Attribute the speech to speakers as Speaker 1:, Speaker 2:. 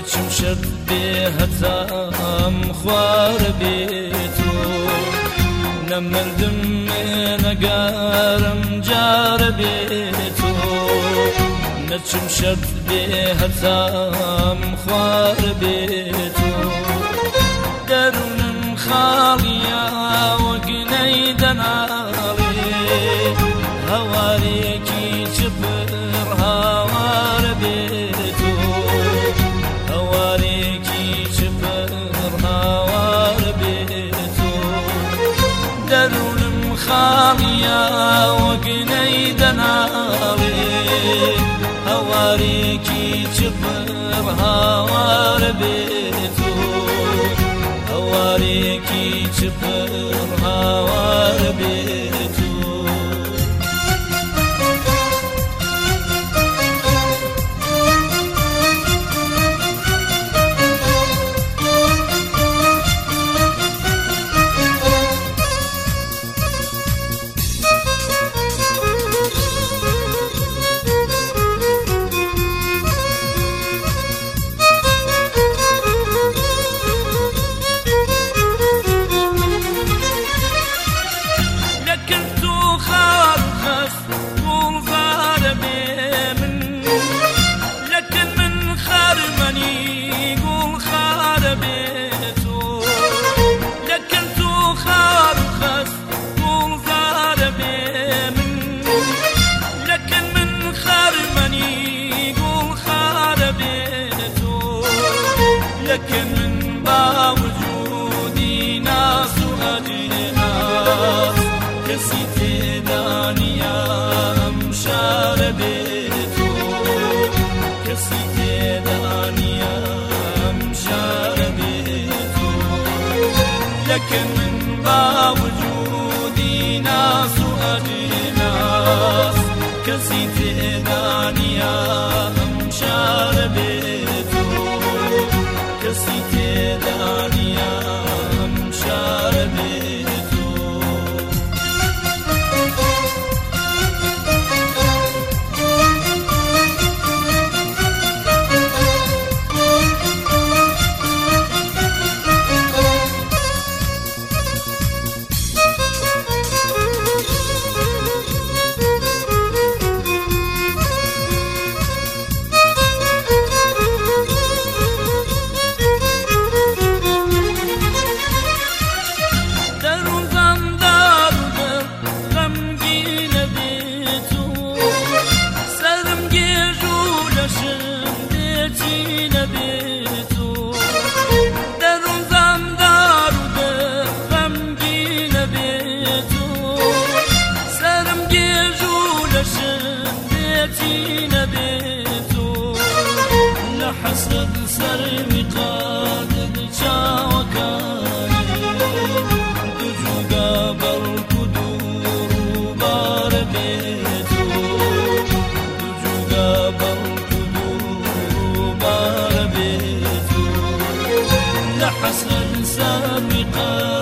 Speaker 1: نەچم شەت بێ هەتام خوار بێتۆ نەمردم نەگارم جارە بێتۆ نەچم شەت بێ هەتام خوار بێتۆ دەروونم خاڵیە وەگنەی دەناڵێ هەوارێکی چپر هاوار بێتۆ هەوارێکی چپر هاوار بێتۆ دەروونم خاڵیە وەگنەی دەناڵێ هەوارێکی چپر هاوار بێتۆ هەوارێکی چپر هاوار بێتۆ لكن من باوجودي ناس وأجناس كسيت دانيا مشار بيتو كسيت دانيا مشار بيتو لكن من باوجودي ناس وأجناس كسيت دانيا مشار بيتو كسيت دانيا مشار بيتو حسرة سرمي قادد شاوكاني دجو قابل كدور وبار بيتو دجو قابل كدور وبار بيتو لحسرة سرمي قادد